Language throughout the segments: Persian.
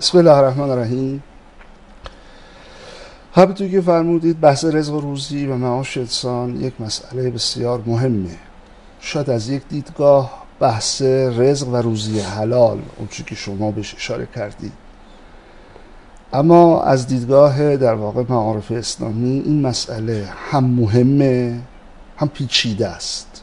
بسم الله الرحمن الرحیم. همونطور که فرمودید بحث رزق و روزی و معاش انسان یک مسئله بسیار مهمه. شاید از یک دیدگاه بحث رزق و روزی حلال اونچه که شما بهش اشاره کردید، اما از دیدگاه در واقع معارف اسلامی این مسئله هم مهمه هم پیچیده است.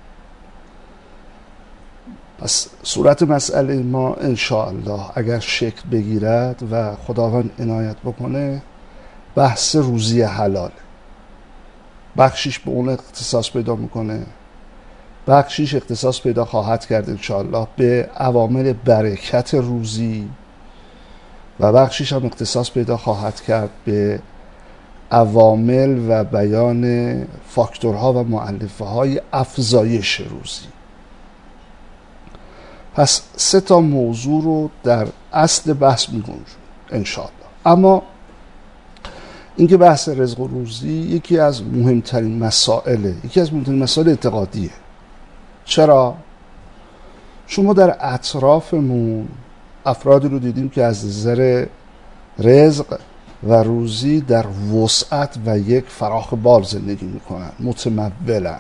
پس صورت مسئله ما انشاءالله اگر شکل بگیرد و خداوند عنایت بکنه بحث روزی حلال، بخشیش به اون اختصاص پیدا میکنه، بخشیش اختصاص پیدا خواهد کرد انشاءالله به عوامل برکت روزی و بخشیش هم اختصاص پیدا خواهد کرد به عوامل و بیان فاکتورها و مؤلفه های افزایش روزی. پس 3 موضوع رو در اصل بحث می‌گنجونیم انشاءالله. اما اینکه بحث رزق و روزی یکی از مهمترین مسائل اعتقادیه. چرا؟ شما در اطرافمون افرادی رو دیدیم که از نظر رزق و روزی در وسعت و یک فراخ بال زندگی میکنن، متمولن،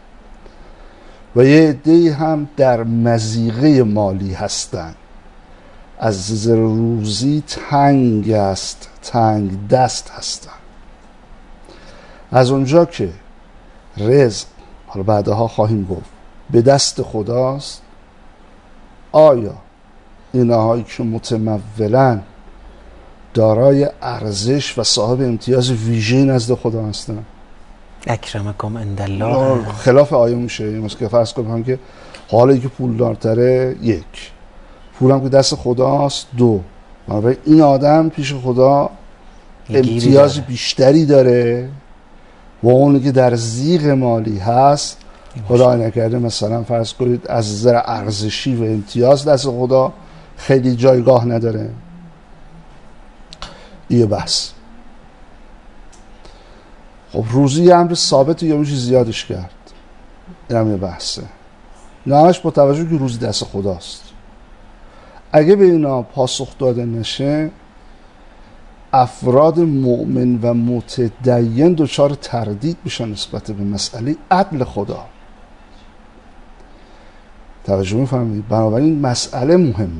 و یه عده‌ای هم در مضیقه مالی هستن، از نظر روزی تنگ دست هستن. از اونجا که رزق، حالا بعدها خواهیم گفت، به دست خداست، آیا اینهایی که متمولن دارای ارزش و صاحب امتیاز ویژه نزد خدا هستن؟ اکرمکم عندالله. خلاف آیه میشه. مثلا که فرض کنم که حالا که پولدارتره 1، پولم که دست خداست 2، بنابراین این آدم پیش خدا امتیاز بیشتری داره و اونی که در زیغ مالی هست خدا نکرده مثلا فرض کنید از نظر ارزشی و امتیاز دست خدا خیلی جایگاه نداره. یه بحث. خب روزی امر ثابت یا میشه زیادش کرد؟ این هم یه بحثه. نهایش با توجه که روزی دست خداست، اگه به اینا پاسخ داده نشه افراد مؤمن و متدین دچار تردید بشن نسبت به مسئله عدل خدا. توجه می‌فرمایید؟ بنابراین مسئله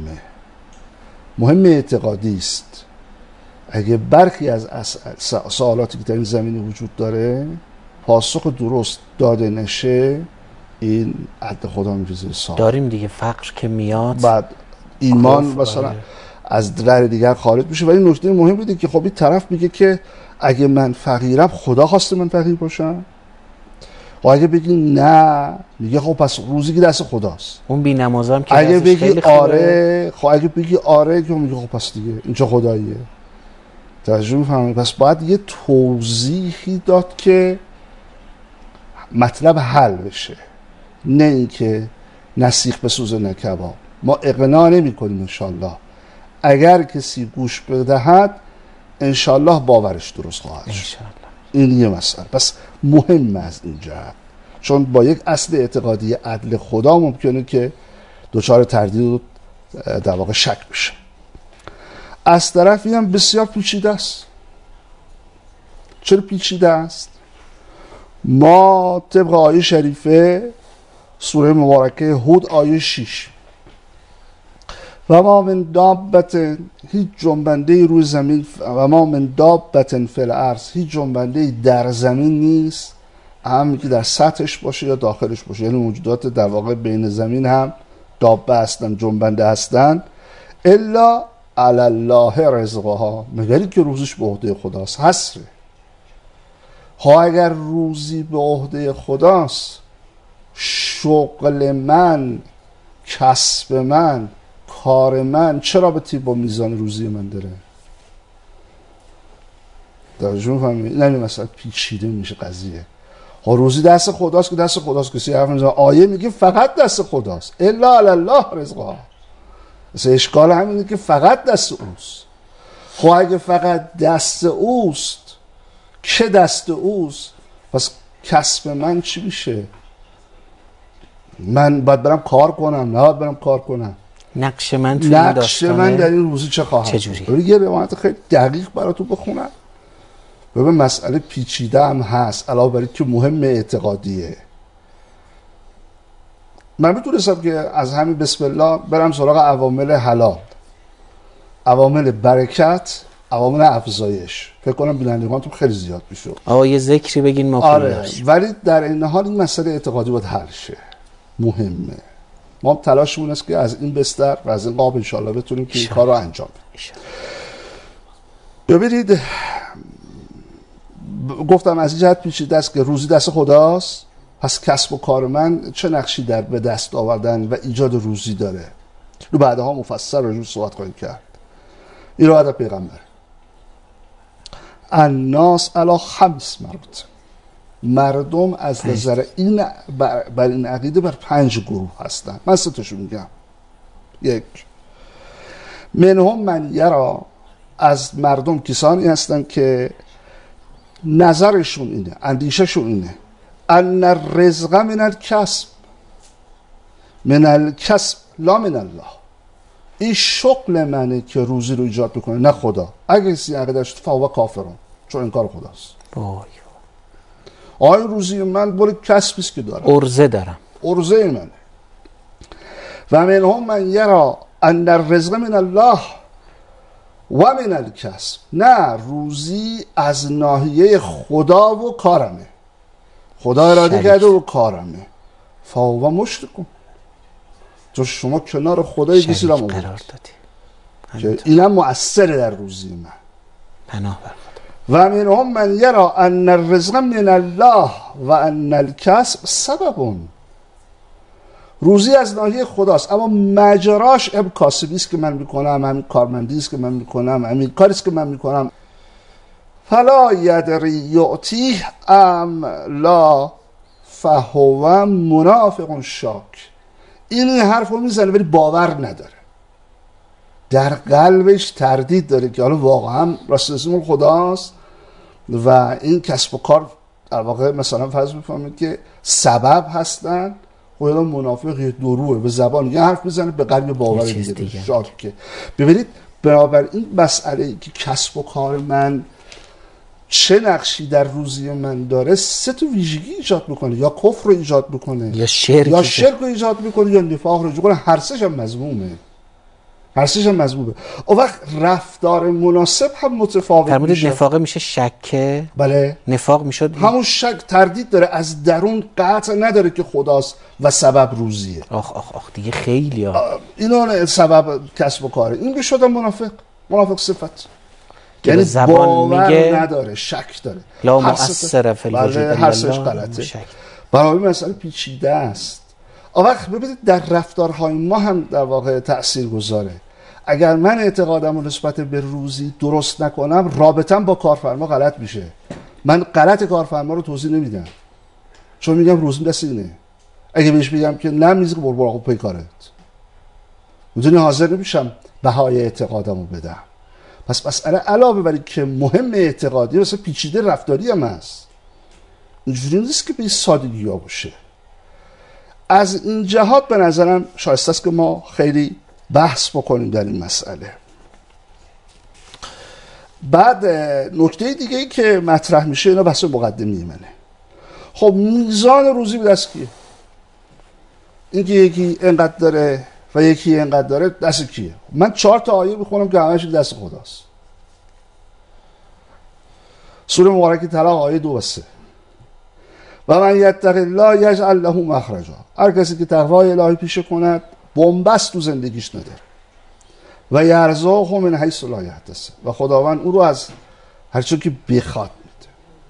مهم اعتقادی است. اگه برخی از سوالاتی که در این زمینه وجود داره پاسخ درست داده نشه این عدل خدا میشه زیر سوال. داریم دیگه فقر که میاد بعد ایمان مثلا از در دیگر خارج میشه. ولی نکته مهم اینه که خب این طرف میگه که اگه من فقیرم خدا خواسته من فقیر باشم، و اگه بگی نه میگه خب پس روزی که دست خداست. اون بی نمازم که اگه بگی آره، خب اگه بگی آره که میگه خب پس دیگه این چه خداییه. توجه می‌فرمایید؟ پس باید یه توضیحی داد که مطلب حل بشه، نه اینکه نسیخ بسوزه نه کباب. ما اقناع نمی‌کنیم انشالله. اگر کسی گوش بدهد انشالله باورش درست خواهد شد. این یه مسئله. پس مهم از این جهت، چون با یک اصل اعتقادی عدل خدا ممکنه که دچار تردید و در واقع شک بشه. از طرفی هم بسیار پیچیده است. چرا پیچیده است؟ ما طبق آیه شریفه سوره مبارکه هود آیه 6 و ما من دابت هیچ جنبنده روی زمین و ما من دابت فی الارض، هیچ جنبنده در زمین نیست، هم که در سطحش باشه یا داخلش باشه، یعنی موجودات در واقع بین زمین هم دابه هستن، جنبنده هستن، الا علی الله رزقها، مگری که روزیش به عهده خداست. حسره. ها اگر روزی به عهده خداست، شغل من، کسب من، کار من چرا رابطی با میزان روزی من داره؟ توجه می‌فرمایید؟ نه مثلا پیچیده میشه قضیه. ها روزی دست خداست که دست خداست، کسی حرف نمیزنه. آیه میگه فقط دست خداست، الا علی الله رزقها. مثلا اشکال همینه که فقط دست اوست. خب اگه فقط دست اوست، که دست اوست، پس کسب من چی میشه؟ من باید برم کار کنم؟ نه باید برم کار کنم. نقش من توی این داستانه، من در این روزی چه خواهم چجوری؟ یه روایت خیلی دقیق براتون بخونم. ببین مسئله پیچیده هم هست علاوه بر اینکه مهم اعتقادیه. من میتونستم که از همین بسم الله برم سراغ عوامل حلال، عوامل برکت، عوامل افزایش. فکر کنم بینندگانتون خیلی زیاد میشه. یه ذکری بگین ما آره، ولی در این حال این مسئله اعتقادی باید حل شه، مهمه. ما تلاشمون است که از این بستر و از این قاب انشالله بتونیم که این کار رو انجام بدیم. ببینید گفتم از این جهت پیچیده است که روزی دست خداست، پس کسب و کار من چه نقشی در به دست آوردن و ایجاد روزی داره. رو بعدها مفصل راجع صحبت خواهیم کرد. این رو از پیغمبر الناس علی خمس مربوط، مردم از نظر این بر این عقیده بر 5 گروه هستن. من 3 تاشو میگم. 1 منهم من یرا، از مردم کسانی هستن که نظرشون اینه، اندیششون اینه ان الرزق من الکسب، من الکسب لا من الله. این شغل منه که روزی رو ایجاد بکنه، نه خدا. اگه کسی عقیده‌اش فهو کافرون، چون این کار خداست. روزی من بولی کسبی است که دارم، ارزه دارم، ارزه منه. و منهم من یرا ان الرزق من الله و من الکسب، نه روزی از ناحیه خدا و کارمه، خدا اراده کرده و کارمه. فهو مشرکون، تو شما کنار خدای کسی را قرار دادی، اینم مؤثره در روزی من. پناه بر خدا. و منهم من یرا ان الرزق من الله و ان الکسب سبب، روزی از ناحیه خداست اما مجراش کاسبی است که من میکنم، همین کارمندی است که من میکنم، همین کاری است که من میکنم. فلا یدری یعطیه ام لا فهو منافق شاک. این حرف رو میزنه ولی باور نداره، در قلبش تردید داره که حالا واقعا راستی‌الامر خداست و این کسب و کار در واقع مثلا فرض بفهمید که سبب هستن. خدا منافق یه دروه، به زبان یه حرف میزنه به قلب باور دیگه شاکه. ببینید بنابراین این مسئله که کسب و کار من چه نقشی در روزی من داره 3 تا ویژگی ایجاد میکنه، یا کفر رو ایجاد میکنه، یا شرک رو ایجاد میکنه، یا نفاق رو ایجاد میکنه. هر سه‌ش هم مذمومه، هر سه‌ش هم مذمومه. اون وقت رفتار مناسب هم متفاوت میشه. نفاق میشه شکه. بله، نفاق میشد همون شک، تردید داره، از درون قطع نداره که خداست و سبب روزیه. آخ دیگه خیلی اینا سبب کسب و کاره. این بشد منافق صفت، یعنی زبان باور میگه نداره، شک داره، لا مؤثر فی الوجود، هر سش غلطه. برای مسئله پیچیده است. وقت ببینید در رفتارهای ما هم در واقع تأثیر گذاره. اگر من اعتقادم رو نسبت به روزی درست نکنم، رابطم با کارفرما غلط میشه. من غلط کارفرما رو توضیح نمیدم، چون میگم روزی دست اینه. اگه بهش بگم که نه میزه برو پی کارت، میدونی حاضر نمیشم بهای اعتقادم رو بدم. پس مسئله علاوه بر این که مهم اعتقادی، مثلا پیچیده رفتاری هم هست. اینجوری نیست که به سادگی ها باشه. از این جهات به نظرم شایسته است که ما خیلی بحث بکنیم در این مسئله. بعد نکته دیگه ای که مطرح میشه، اینا بحث مقدمی منه. خب میزان روزی به دست کیه؟ این که یکی اینقدر داره و یکی اینقدر داره، دست کیه؟ من 4 تا آیه میخونم که همش دست خداست. سوره مبارکه طلاق آیه 2 و 3. و من یتق الله یجعل له مخرجا، هر کسی که تقوای الهی پیشه کند بنبست تو زندگیش نداره. و یرزقه من حیث لا یحتسب، و خداوند او رو از هر چون که بخواد میده.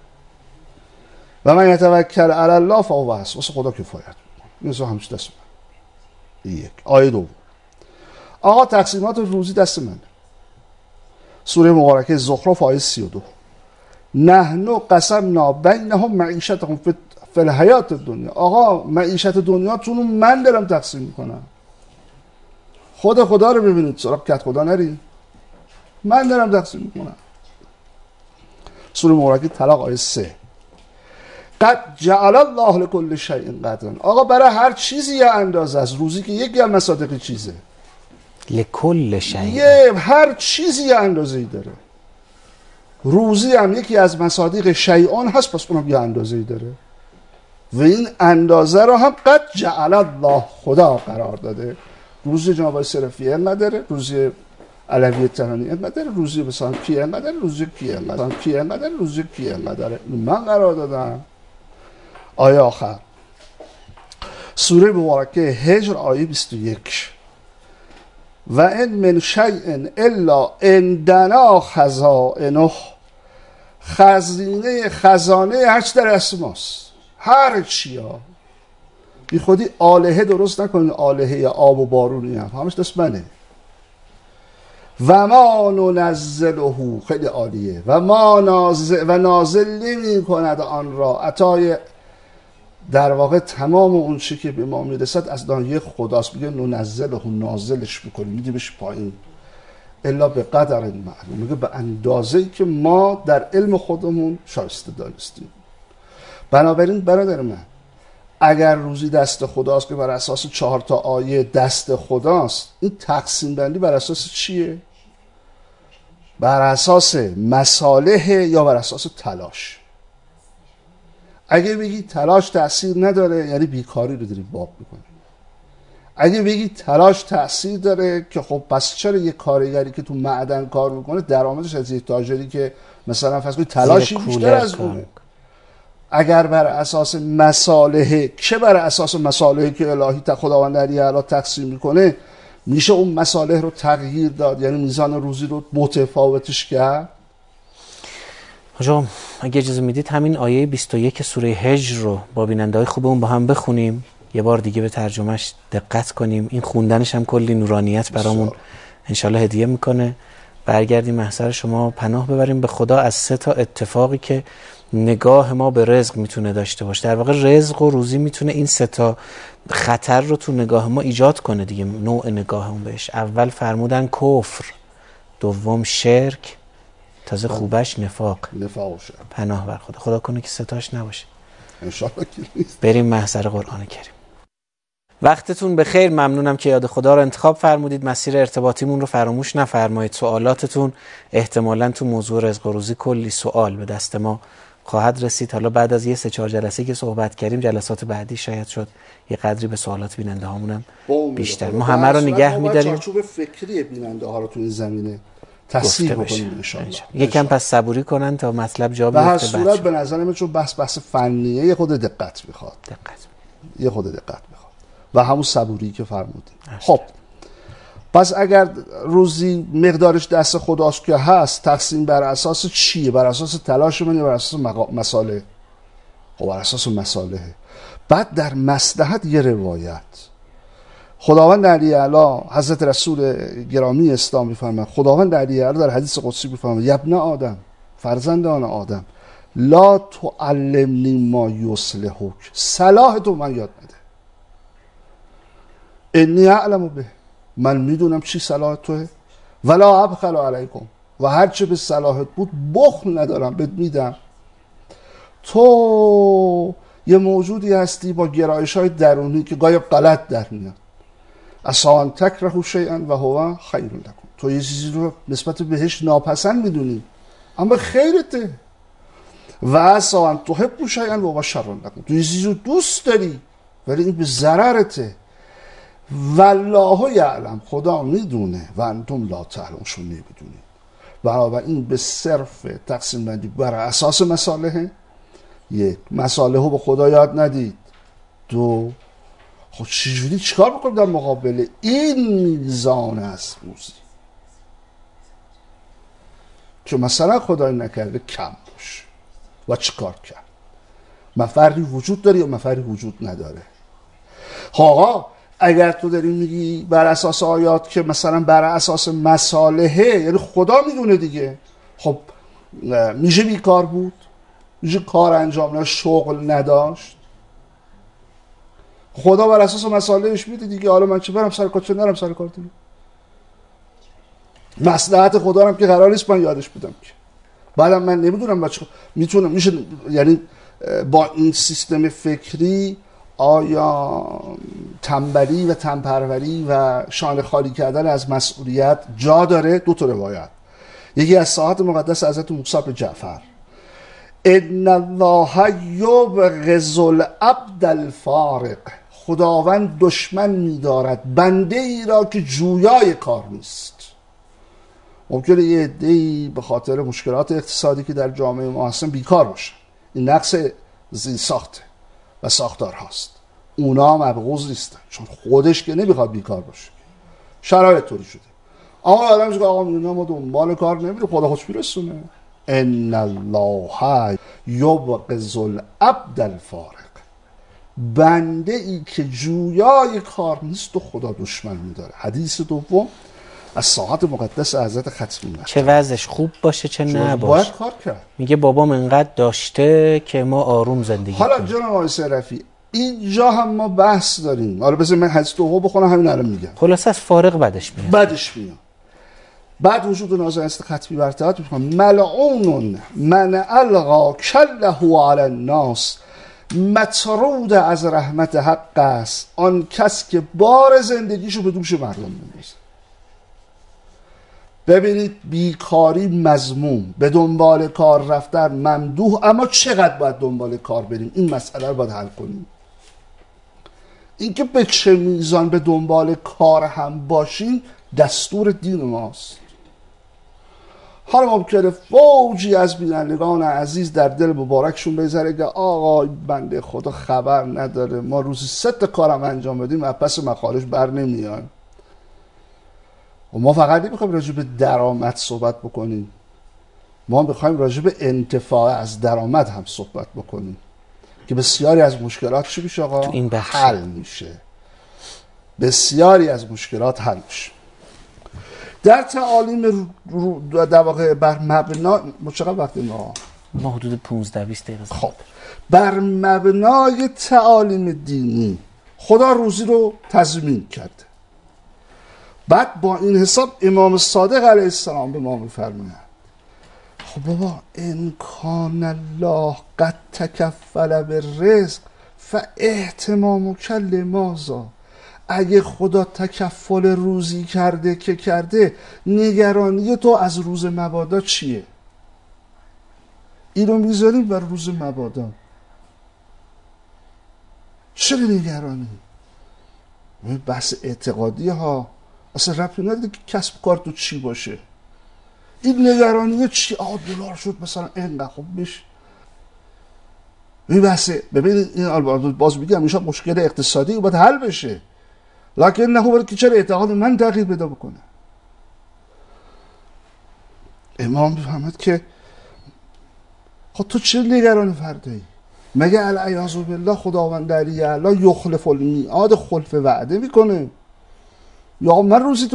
و من یتوکل علی الله فهو حسبه، واسه خدا کفایت میکنه. این همش دست من. 1 آیه 2. آقا تقسیمات روزی دست من. سوره مبارکه زخرف آیه 32. نحن قسمنا بینهم معیشتهم فی الحیات دنیا. آقا معیشت دنیاتون رو من دارم تقسیم میکنم. خدا رو ببینید، سراغ کت خدا نرید، من دارم تقسیم میکنم. سوره مبارکه طلاق آیه 3. قد جعل الله لكل شیء قدرا. آقا برای هر چیزی یه اندازه است. روزی که یکی از مصادیق چیزه، لکل شیء، هر چیزی یه اندازه‌ای داره. روزی هم یکی از مصادیق شیئان هست، پس اونم یه اندازه‌ای داره و این اندازه رو هم قد جعل الله، خدا قرار داده. روزی جناب آقای صرفی اینقدر داره، روزی علوی تهرانی اینقدر داره، روزی مثلا کی اینقدر داره، روزی کی اینقدر، کی اینقدر، روزی کی اینقدر. من قرار دادم. آیه آخر سوره مبارکه هجر آیه 21 و ان من شیء الا عندنا خزائنه، خزانه هرچی در دست ماست، هر چیا. بی خودی آلهه درست نکنید، آلهه آب و بارونی هم همش دست منه. و ما ننزله، خیلی عالیه، و ما نازل نمی کند آن را، عطای در واقع تمام اون چی که به ما میرسد از دانیه خداست. میگه ننزله، نازلش میکنیم، میدیمش پایین، الا به قدر معلوم، میگه به اندازه‌ای که ما در علم خودمون شایسته دانستیم. بنابراین برادر من، اگر روزی دست خداست که بر اساس 4 تا آیه دست خداست، این تقسیم بندی بر اساس چیه؟ بر اساس مصالح یا بر اساس تلاش؟ اگه بگی تلاش تأثیر نداره، یعنی بیکاری رو داری باب میکنی. اگه بگی تلاش تأثیر داره، که خب پس چرا یه کارگری که تو معدن کار میکنه درآمدش از یه تاجری که مثلا فرض کنید تلاشی بیشتر از اونه؟ اگر بر اساس مصالح، که بر اساس مصالحی که الهی خداوند علی اعلی تقسیم میکنه، میشه اون مصالح رو تغییر داد، یعنی میزان روزی رو متفاوتش کرد. حاجم اگه اجازه میدید همین آیه 21 سوره هجر رو با بیننده‌های خوبمون با هم بخونیم، یه بار دیگه به ترجمهش دقت کنیم. این خوندنش هم کلی نورانیت برامون انشالله هدیه میکنه. برگردیم محضر شما، پناه ببریم به خدا از 3 تا اتفاقی که نگاه ما به رزق میتونه داشته باشه. در واقع رزق و روزی میتونه این 3 تا خطر رو تو نگاه ما ایجاد کنه دیگه، نوع نگاهمون بهش. اول فرمودن کفر، دوم شرک، تازه خوبش نفاق. پناه بر خدا کنه که 3 تاش نباشه انشالله. بریم محضر قرآن کریم. وقتتون بخیر، ممنونم که یاد خدا رو انتخاب فرمودید. مسیر ارتباطیمون رو فراموش نفرمایید. سوالاتتون احتمالاً تو موضوع رزق و روزی کلی سوال به دست ما خواهد رسید. حالا بعد از یه 3-4 جلسه که صحبت کردیم، جلسات بعدی شاید شد یه قدری به سوالات بیننده هامونم بیشتر. ما همه رو نگه می‌داریم. چارچوب فکری بیننده ها رو تو این زمینه تصحیح بکنیم ان شاء الله. یکم پس صبوری کنن تا مطلب جا بیفته. به هر صورت به نظر من چون بحث فنیه یه خود دقت میخواد. یه خود دقت میخواد و همون صبوری که فرمودید. خب پس اگر روزی مقدارش دست خداست که هست، تقسیم بر اساس چیه؟ بر اساس تلاش من یا بر اساس مصالح؟ خب بر اساس مصالحه. بعد در مصلحت یه روایت خداوند علی اعلی، حضرت رسول گرامی اسلام میفرماید، خداوند علی اعلی در حدیث قدسی میفرماید ابن آدم، فرزندان آدم، لا تعلمنی ما یصلحک، صلاح تو من یاد نده. انی اعلم به، من میدونم چی صلاح توه. ولا ابخل علیکم، و هرچه به صلاحت بود بخل ندارم بهت میدم. تو یه موجودی هستی با گرایش‌های درونی که گاهی غلط در میاد. اسان تکرهوا شیئا و هو خیر لکم، تو یه چیزی رو نسبت بهش ناپسند میدونی اما خیرته. و اسان تحبوا شیئا و هو شر لکم، تو یه چیزی رو دوست داری ولی این به ضررته. والله یعلم، خدا میدونه، و انتم لا تعلمون، شما نمیدونید. بنابراین به صرف تقسیم بندی بر اساس مصالحه، یک، مصالحه رو به خدا یاد ندید. دو، خب چجوری چیکار بکنیم در مقابل این میزان از روزی که مثلا خدای نکرده کم باشه و چیکار کرد؟ مفری وجود داره یا مفری وجود نداره؟ آقا اگر تو داری میگی بر اساس آیات که مثلا بر اساس مصالحه، یعنی خدا میدونه دیگه، خب میشه بیکار بود، میشه کار انجام نداشت، شغل نداشت. خدا بر اساس مصالحش میده دیگه. حالا من چه برم سر کار چه نرم سر کار دیگه. مصلحت خدا هم که قرار نیست من یادش بدم که. بعدم من نمیدونم بچه میتونم میشه، یعنی با این سیستم فکری آیا تنبلی و تنپروری و شانه خالی کردن از مسئولیت جا داره. دو تا روایت، یکی از ساعات مقدس حضرت موسی به جعفر، ان الله یبغض العبد الفارق، خداوند دشمن می‌دارد بنده ای را که جویای کار نیست. ممکنه یه عده‌ای به خاطر مشکلات اقتصادی که در جامعه ما هستن بیکار باشن، این نقص زیرساخته و ساختار هاست، اونا مبغوض نیستن چون خودش که نمیخواد بیکار باشه، شرایط طوری شده. اما آدم میگه آقا ما دنبال کار نمیریم، خدا خودش میرسونه. ان الله یبغض العبد الفارق، بنده ای که جویای کار نیست و خدا دشمن میداره. حدیث دوم از ساعات مقدس حضرت ختمی، چه وضعش خوب باشه چه نباشه باید کار کرد. میگه بابام انقدر داشته که ما آروم زندگی حالا کنیم. جناب آقای صرفی اینجا هم ما بحث داریم. حالا بذار من حدیث دوم بخونم، همین الان میگم. خلاص از فارغ بدش میاد. بعد وجود نازل است ختمی برتعات میکنم ملعون من الغا کله علی الناس، مطرود از رحمت حق است آن کس که بار زندگیشو به دوش مردم میندازه. ببینید بیکاری مذموم، به دنبال کار رفتن ممدوح، اما چقدر باید دنبال کار بریم این مسئله رو باید حل کنیم. اینکه به چه میزان به دنبال کار هم باشیم دستور دین ماست. حالا ممکنه فوجی از بینندگان عزیز در دل مبارکشون بذاره که آقا بنده خدا خبر نداره، ما روزی 3 تا کارم انجام بدیم از پس مخارج بر نمیان. و ما فقط نمیخوایم راجع به درآمد صحبت بکنیم، ما میخوایم راجع به انتفاع از درآمد هم صحبت بکنیم که بسیاری از مشکلات چی میشه آقا؟ این حل میشه. بسیاری از مشکلات حل میشه. در تعالیم در واقع بر مبنا چقدر وقت ما حدود 15-20 دقیقه. خب بر مبنای تعالیم دینی خدا روزی رو تضمین کرده. بعد با این حساب امام صادق علیه السلام به ما میفرمایند خب بابا ان کان الله قد تکفل بالرزق فاهتمامک لماذا، اگه خدا تکفل روزی کرده که کرده، نگرانی تو از روز مبادا چیه؟ اینو میذاریم بر روز مبادا، چرا نگرانی؟ بحث اعتقادی ها اصلا ربطی نداره که کسب کار تو چی باشه. این نگرانی چی؟ دلار شد مثلا اینقدر، خب میشه این بحثه. ببینید این باز میگم میشه مشکل اقتصادی باید حل بشه، لکن نه باید که چرا اعتقاد من تغییر پیدا بکنه. امام بفهمد که خب تو چه نگران فردایی؟ مگه العیاذ بالله خداوند علی اعلی یخلف المیعاد، خلف وعده میکنه؟ یا من روزی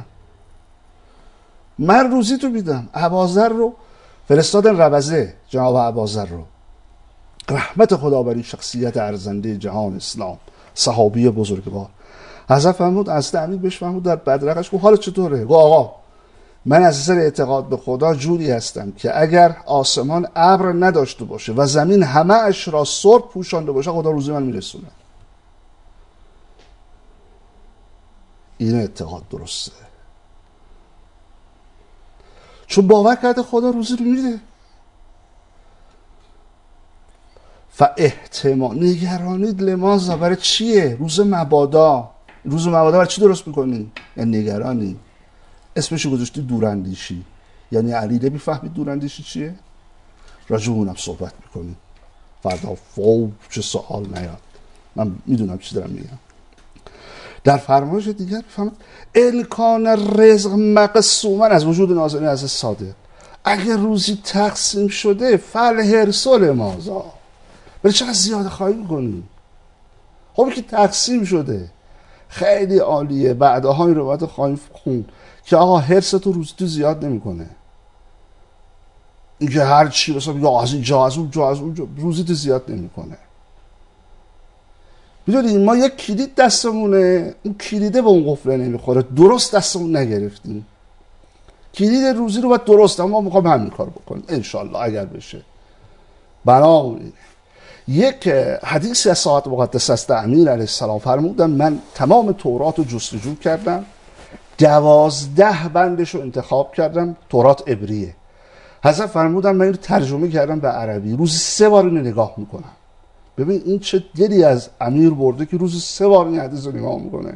تو میدم. اباذر رو فرستادن ربزه، جناب اباذر رو، رحمت خدا بر این شخصیت ارزنده جهان اسلام، صحابی بزرگوار. حضرت فرمود از امیر بهش فرمود در بدرقش، گفت حالا چطوره؟ گفت آقا من از نظر اعتقاد به خدا جوری هستم که اگر آسمان ابر نداشته باشه و زمین همه اش را سرب پوشانده باشه، خدا روزی من میرسونه. این اعتقاد درسته، چون باور کرده خدا روزی رو میده. نگرانید لماذا، برای چیه؟ روز مبادا برای چی درست میکنی؟ یعنی نگرانی. اسمشو گذاشتی دوراندیشی، یعنی علی نمیفهمید دوراندیشی چیه؟ راجع به اونم صحبت میکنی، فردا چه سوال نیاد، من میدونم چی دارم میگم. در فرمایش دیگر بفهمید ان کان رزق مقسوما، از وجود نازل از صادق، اگر روزی تقسیم شده فالحرسل مازا، برای چقدر زیاده خواهی میکنی؟ خب که تقسیم شده خیلی عالیه. بعدها این روایت خواهیم خوند که آقا حرص تو روزی تو زیاد نمیکنه، اینکه هر چی مثلا یا از این جا از اون جا روزی تو زیاد نمیکنه. میدونید ما یک کلید دستمونه، اون کلیده به اون قفله نمیخوره، درست دستمون نگرفتیم. کلید روزی رو باید درست، اما ما میخوام همین کار بکنیم انشالله اگر بشه. بنابراین یک حدیثی از ساعت مقدس است امیر علیه السلام فرمودن من تمام تورات رو جستجو کردم، 12 بندش رو انتخاب کردم. تورات عبریه. حضرت فرمودن من این رو ترجمه کردم به عربی، روزی 3 بار اینو نگاه میکنم. ببین این چه دلی از امیر برده که روزی 3 بار این حدیث رو نگاه میکنه.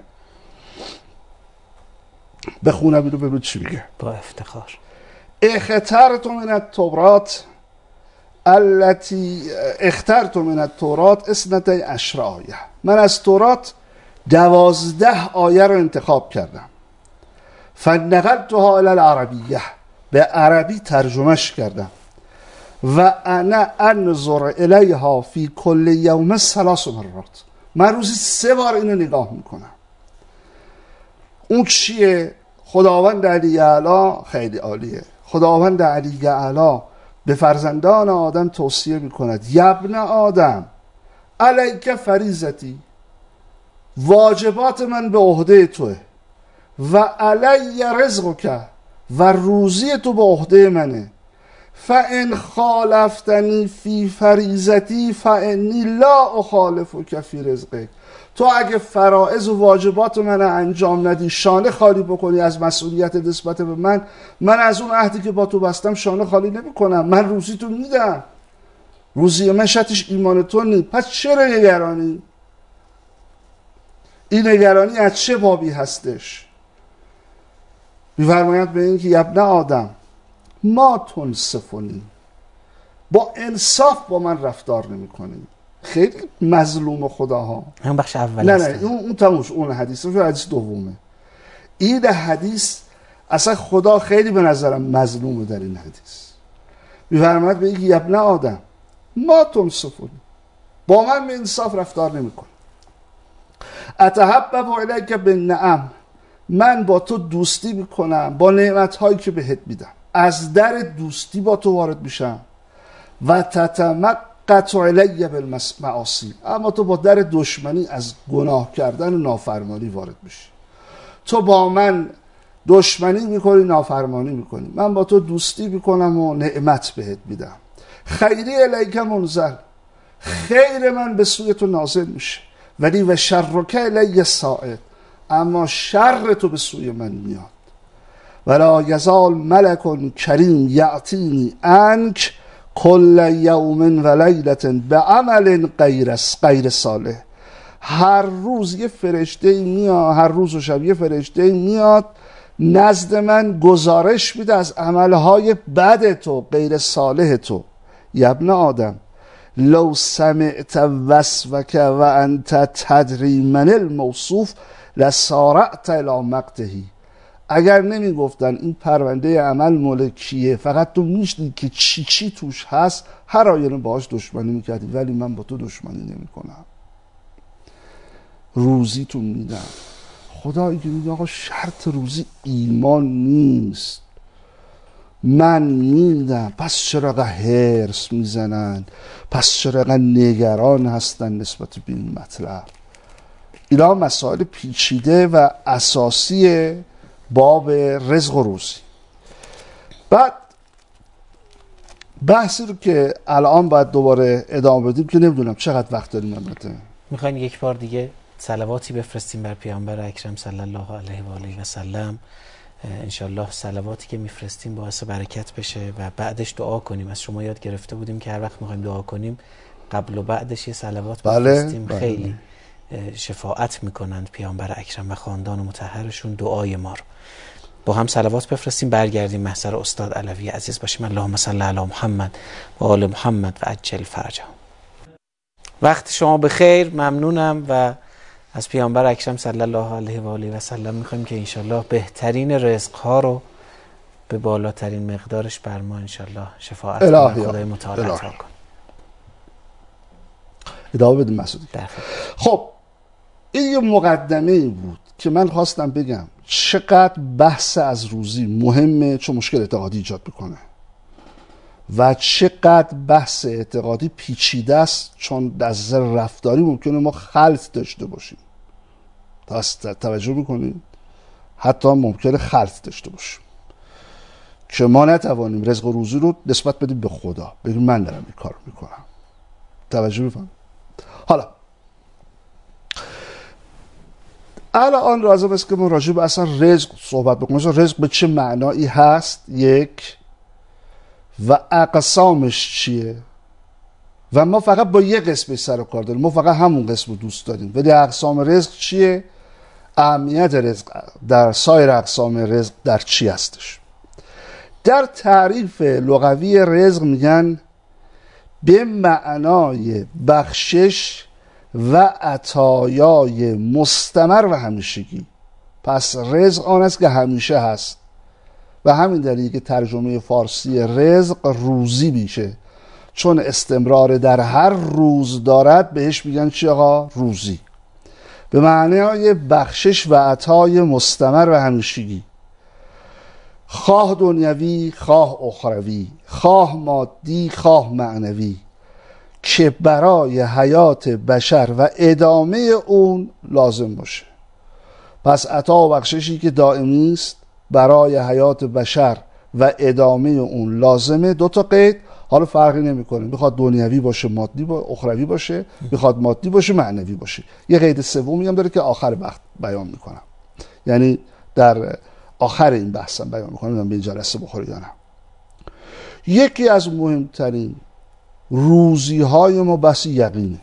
بخونم اینو ببین چی میگه. با افتخار. اخترت من التورات التي اخترت من التورات 12 آیه. من از تورات 12 آیه رو انتخاب کردم. فنقلتها الى العربیه، به عربی ترجمهش کردم. و انا انظر الیها فی کل یوم 3 مرات، من روزی 3 بار اینو نگاه میکنم. اون چیه؟ خداوند علی اعلی خیلی عالیه. خداوند علی اعلی به فرزندان آدم توصیه میکند یبن آدم علیک فریضتی، واجبات من به عهده توه، و علی رزقک، و روزی تو به عهده منه. فان خالفتنی فی فریضتی فانی لا اخالفک فی رزقک، تو اگه فرائض و واجبات من انجام ندی، شانه خالی بکنی از مسئولیت نسبت به من از اون عهدی که با تو بستم شانه خالی نمی کنم. من روزی تو میدم، روزی من شرطش ایمان تو نی. پس چرا نگرانی؟ این نگرانی از چه بابی هستش؟ می‌فرماید به این که یبن آدم ما تنصفونی، با انصاف با من رفتار نمی کنی. خیلی مظلوم خداها. همون بخش اول نه اون تموش، اون حدیث دومه. این حدیث اصلا خدا خیلی به نظرم مظلومه در این حدیث. می‌فرماید به این که یبن آدم ما تنصفونی، با من به انصاف رفتار نمی کنی. اتحبب الیک بالنعم، من با تو دوستی میکنم با نعمت‌هایی که بهت میدم، از در دوستی با تو وارد میشم. و تتمقت علی بالمعاصی، اما تو با در دشمنی از گناه کردن و نافرمانی وارد میشی. تو با من دشمنی میکنی، نافرمانی میکنی، من با تو دوستی میکنم و نعمت بهت میدم. خیری الیک منزل، خیر من به سوی تو نازل میشه. ولی و شرک الی صاعد، اما شر تو به سوی من میاد. ولا یزال ملک کریم یعطینی عنک کل یوم و لیلت بعمل غیر صالح. هر روز یه فرشته میاد، هر روز و شب یه فرشته میاد نزد من گزارش میده از عملهای بد تو، غیر صالح تو. یبن آدم لو سمعت وصفک و انت تدری من الموصوف لسارعت الی مقتهی. اگر نمی گفتن این پرونده عمل ملکیه، فقط تو میشنید که چی توش هست، هر آینه باهاش دشمنی میکردی. ولی من با تو دشمنی نمی کنم، روزی تو میدم. خدایی که میگه آقا شرط روزی ایمان نیست، من میدم. پس چرا هرس میزنن؟ پس چرا نگران هستن نسبت به این مطلب؟ اینا مسائل پیچیده و اساسی باب رزق و روزی. بعد بحثی رو که الان باید دوباره ادامه بدیم که نمیدونم چقدر وقت داریم. البته میخواین یک بار دیگه صلواتی بفرستیم بر پیامبر اکرم صلی الله علیه و آله و سلم. انشالله صلواتی که میفرستیم باعث برکت بشه و بعدش دعا کنیم. از شما یاد گرفته بودیم که هر وقت میخوایم دعا کنیم قبل و بعدش یه صلوات بفرستیم. بله. خیلی شفاعت میکنند پیامبر اکرم و خاندان مطهرشون دعای ما رو. با هم صلوات بفرستیم، برگردیم محضر استاد علوی عزیز باشیم. اللهم صل علی محمد و آل محمد و عجل فرجهم. وقت شما بخیر، ممنونم و از پیامبر اکرم صلی الله علیه و آله و سلم میخوایم که انشالله بهترین رزق‌ها رو به بالاترین مقدارش بر ما انشالله شفاعت کنه، خدای متعال عطا کنه. ادامه بدیم مسعودی. خب این یه مقدمه بود که من خواستم بگم چقدر بحث از روزی مهمه، چون مشکل اعتقادی ایجاد میکنه، و چقدر بحث اعتقادی پیچیده است، چون از نظر رفتاری ممکنه ما خلط داشته باشیم. توجه میکنید؟ حتی ممکنه خلط داشته باشیم که ما نتوانیم رزق و روزی رو نسبت بدیم به خدا، بگیم من دارم این کار میکنم. توجه بفهم. حالا الان لازم است که ما راجع به اصلا رزق صحبت بکنیم. رزق به چه معنایی هست یک، و اقسامش چیه، و ما فقط با یه قسمش سر و کار داریم، ما فقط همون قسم رو دوست داریم. ولی اقسام رزق چیه، اهمیت رزق در سایر اقسام رزق در چی هستش. در تعریف لغوی رزق میگن به معنای بخشش و عطایای مستمر و همیشگی. پس رزق آن است که همیشه هست و همین دلیل که ترجمه فارسی رزق روزی میشه، چون استمرار در هر روز دارد بهش میگن چی آقا؟ روزی. به معنای بخشش و عطای مستمر و همیشگی، خواه دنیوی خواه اخروی، خواه مادی خواه معنوی، که برای حیات بشر و ادامه اون لازم باشه. پس عطا و بخششی که دائمی است برای حیات بشر و ادامه اون لازمه. دو تا قید، حالا فرقی نمیکنه میخواد دنیوی باشه مادی اخروی باشه، میخواد مادی باشه معنوی باشه. یه قید سومی هم داره که آخر بحث بیان میکنم، یعنی در آخر این بحثم بیان میکنم، به این جلسه بخوره یا نه. یکی از مهمترین روزی های ما بحث یقینه،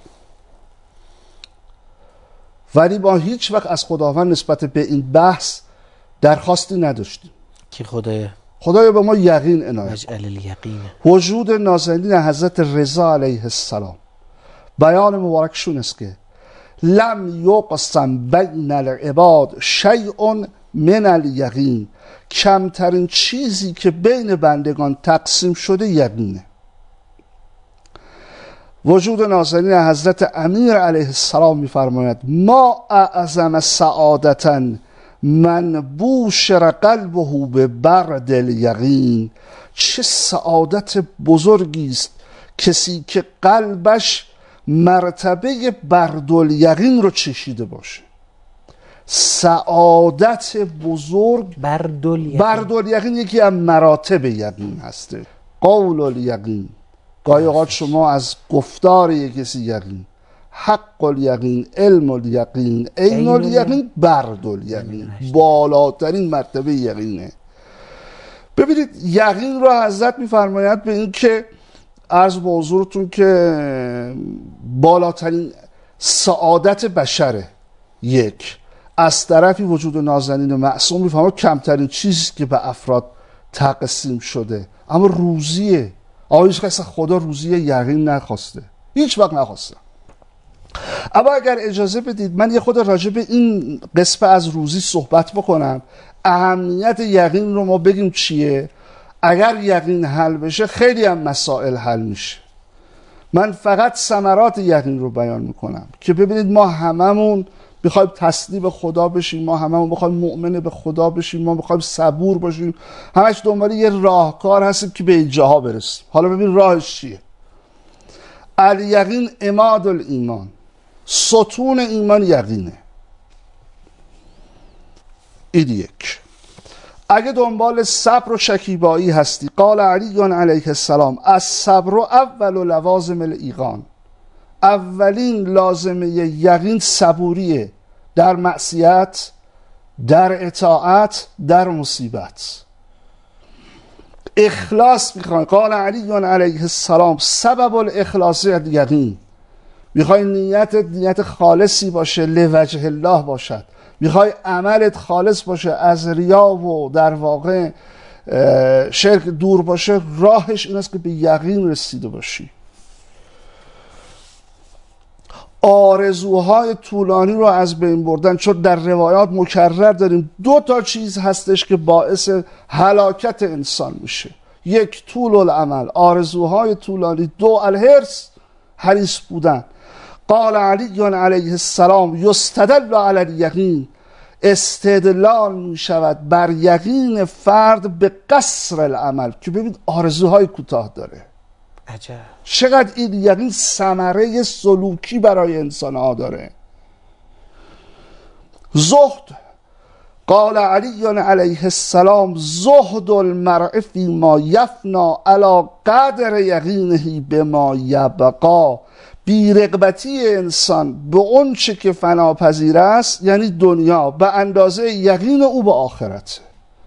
ولی ما هیچ وقت از خداوند نسبت به این بحث درخواستی نداشتیم که خدایا به ما یقین عنایت مجعل الیقین. وجود نازنین حضرت رضا علیه السلام بیان مبارکشون است که لم یقسم بین العباد شیء من الیقین، کمترین چیزی که بین بندگان تقسیم شده یقینه. وجود نازنین حضرت امیر علیه السلام می‌فرماید ما اعظم سعادتا من بوشر قلبه به برد الیقین، چه سعادت بزرگی است کسی که قلبش مرتبه برد الیقین رو چشیده باشه. سعادت بزرگ برد الیقین یکی از مراتب یقین هسته. قول الیقین، گاهی اوقات شما از گفتار یک کسی یقین، حق الیقین، علم الیقین، عین الیقین، برد الیقین، بالاترین مرتبه یقینه. ببینید یقین رو حضرت میفرماید به این که عرض به حضورتون که بالاترین سعادت بشره. یک، از طرفی وجود نازنین معصوم میفرماید کمترین چیزی که به افراد تقسیم شده، اما روزیه. هیچ کس خدا روزی یقین نخواسته، هیچ وقت نخواسته. اما اگر اجازه بدید من یه خود راجع به این قسمت از روزی صحبت بکنم، اهمیت یقین رو ما بگیم چیه. اگر یقین حل بشه خیلی هم مسائل حل میشه. من فقط ثمرات یقین رو بیان میکنم که ببینید ما هممون بخوایم تسلیم خدا بشیم، ما هممون بخوایم مؤمن به خدا بشیم، ما بخوایم صبور باشیم، همش دنبال یه راهکار هستیم که به این جاها برسیم. حالا ببین راهش چیه. الیقین عماد الایمان، ستون ایمان یقینه. این یک. اگه دنبال صبر و شکیبایی هستی، قال علی علیه السلام الصبر اول لوازم الایقان، اولین لازمه یقین صبوریه در معصیت، در اطاعت، در مصیبت. اخلاص میخوای، قال علی علیه السلام سبب الاخلاص یقین، میخوای نیت خالصی باشه، لوجه الله باشد، میخوای عملت خالص باشه، از ریا و در واقع شرک دور باشه، راهش این است که به یقین رسیده باشی. آرزوهای طولانی رو از بین بردن، چون در روایات مکرر داریم دو تا چیز هستش که باعث هلاکت انسان میشه. یک طول العمل، آرزوهای طولانی. دو الحرص، حریص بودن. قال علی علیه السلام یستدل علی الیقین، استدلال می شود بر یقین فرد به قصر العمل، که ببینید آرزوهای کوتاه داره. عجب چقدر این یقین ثمره سلوکی برای انسان ها داره. زهد، قال علی علیه السلام زهد المرء فیما یفنا علی قدر یقینه بما یبقا. بی‌رغبتی انسان به اون چه که فناپذیر است، یعنی دنیا، به اندازه یقین او به آخرت.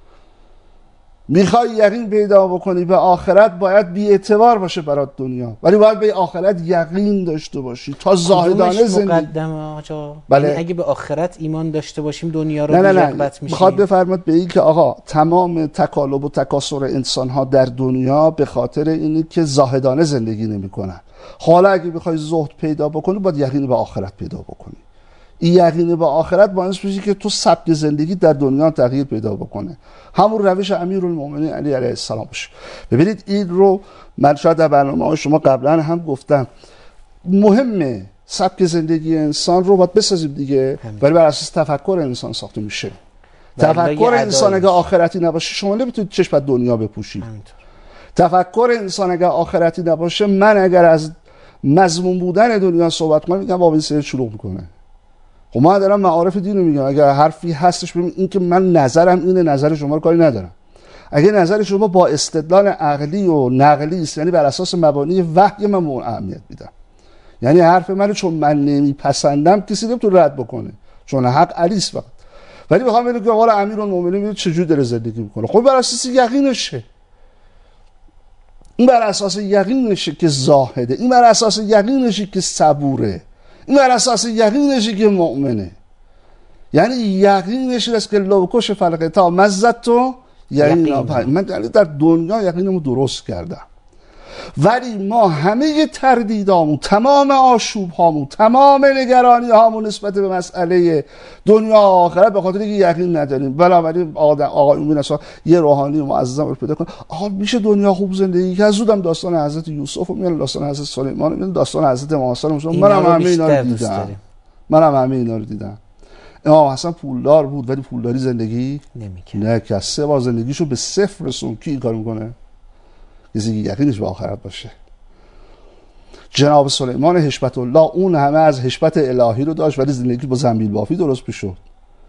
میخوای یقین پیدا بکنی به آخرت، باید بی اعتبار باشه برات دنیا، ولی باید به آخرت یقین داشته باشی تا زاهدانه زندگی. مقدمه آقا. بله. یعنی اگه به آخرت ایمان داشته باشیم دنیا رو رغبت میشیم. میخواد بفرماد به این که آقا تمام تکالب و تکاسر انسان ها در دنیا به خاطر اینه که زاهدانه زندگی نمیکنن. حالا اگه بخوای زهد پیدا بکنی، باید یقین به آخرت پیدا بکنی. این یقین به آخرت باعث میشه که تو سبک زندگی در دنیا تغییر پیدا بکنه. همون روش امیرالمومنین علی علیه السلام باشه. ببینید این رو من شاید در برنامه‌های شما قبلا هم گفتم، مهمه سبک زندگی انسان رو باید بسازیم دیگه، ولی بر اساس تفکر انسان ساخته میشه. تفکر انسان اگه آخرتی نباشه شما نمیتونید چشم از دنیا بپوشید. تفکر انسان اگه آخرتی نباشه، من اگر از مضمون بودن دنیا صحبت کنم میگم بابا این سر شلوغ میکنه. خب من دارم معارف دین رو میگم، اگر حرفی هستش ببین این که من نظرم اینه، نظر شما رو کاری ندارم. اگه نظر شما با استدلال عقلی و نقلی است، یعنی بر اساس مبانی وحی، من به اون اهمیت میدم. یعنی حرف منو چون من نمیپسندم کسی نمیتونه رد بکنه، چون حق علی است فقط. ولی میخوام بگم که آقا امیرالمومنین چجوری داره زندگی میکنه. خب بر اساس یقینشه. این بر اساس یقینشه که زاهده، این بر اساس یقینشه که صبوره، این بر اساس یقینشه که مؤمنه. یعنی یقینش است که لوکش فلقتا مزتو یقین. من در دنیا یقینمو درست کردم، ولی ما همه تردیدامون، تمام آشوبهامون، تمام نگرانی هامون نسبت به مسئله دنیا و آخرت به خاطر اینکه یقین نداریم. بنابراین آقایون اصلا یه روحانی معظم رو پیدا کن. آقا میشه دنیا خوب زندگی کرد. زودم داستان حضرت یوسف و میان، داستان حضرت سلیمان میان، داستان حضرت امام حسن. منم همه اینا رو دیدم. امام حسن پولدار بود ولی پولداری زندگی نمی‌کرد. نه که 3 بار زندگیشو به صفر رسون. کی این کارو میکنه؟ کسی که یقینش به آخرت باشه. جناب سلیمان حشمت الله اون همه از حشمت الهی رو داشت ولی زندگی با زنبیل بافی درست پیش شد.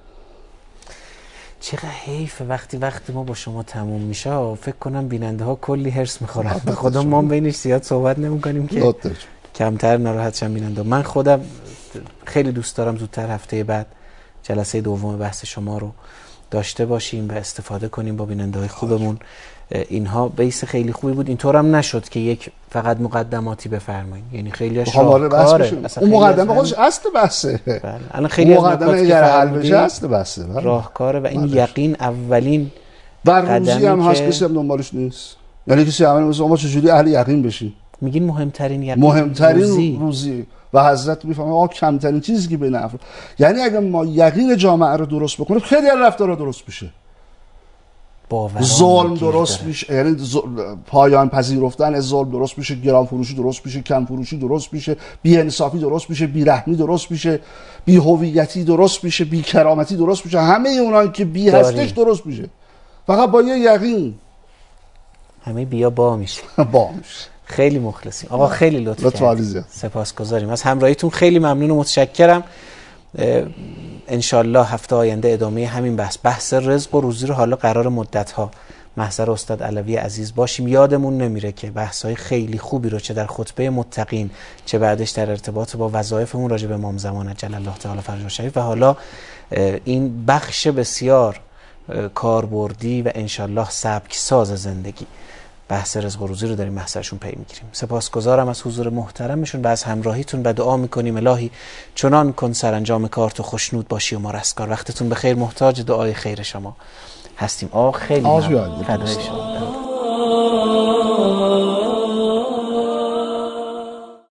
چقدر حیف وقتی ما با شما تموم میشه فکر کنم بیننده ها کلی هرس میخورن. به خدا ما بینش زیاد صحبت نمیکنیم که کمتر ناراحت شن بیننده. من خودم خیلی دوست دارم زودتر هفته بعد جلسه دوم بحث شما رو داشته باشیم و استفاده کنیم با بیننده های خوبمون. اینها بیس خیلی خوبی بود. اینطور هم نشد که یک فقط مقدماتی بفرمایید، یعنی خیلی‌اش راهکاره. اون مقدمه خودش اصل بحثه. بله الان خیلی از نکات که حل بشه اصل بحثه. راهکاره و این یقین اولین روزی هم هست کسی هم دنبالش نیست. یعنی کسی عمل مثل ما چجوری اهل یقین بشین؟ میگین مهمترین یقین، مهمترین روزی. و حضرت میفهمه آقا کمترین چیزی که بین افراد، یعنی اگه ما یقین جامعه رو درست بکنیم خیلی از رفتارها درست میشه. ظلم درست میشه، یعنی پایان پذیرفتن از ظلم درست میشه، گران فروشی درست میشه، کم فروشی درست میشه، بی انصافی درست میشه، بی رحمی درست میشه، بی هویتی درست میشه، بی کرامتی درست میشه. همه اونایی که بی هستش درست میشه. فقط با یه یقین همه بیا با میشه. خیلی مخلصیم آقا، خیلی لطف کردید. سپاسگزاریم از همراهیتون. خیلی ممنون و متشکرم. انشالله هفته آینده ادامه همین بحث رزق و روزی رو حالا قرار مدت‌ها محضر استاد علوی عزیز باشیم. یادمون نمیره که بحث‌های خیلی خوبی رو چه در خطبه متقین چه بعدش در ارتباط با وظایفمون راجع به امام زمان عجل الله تعالی فرجه شریف و حالا این بخش بسیار کاربردی و انشالله سبک ساز زندگی بحث رزق و روزی رو داریم محضرشون پی میگیریم. سپاسگزارم از حضور محترمشون و از همراهیتون و دعا میکنیم الهی چنان کن سرانجام کار تو خوشنود باشی و ما رستگار. وقتتون بخیر. محتاج دعای خیر شما هستیم. خیلی فدای شما.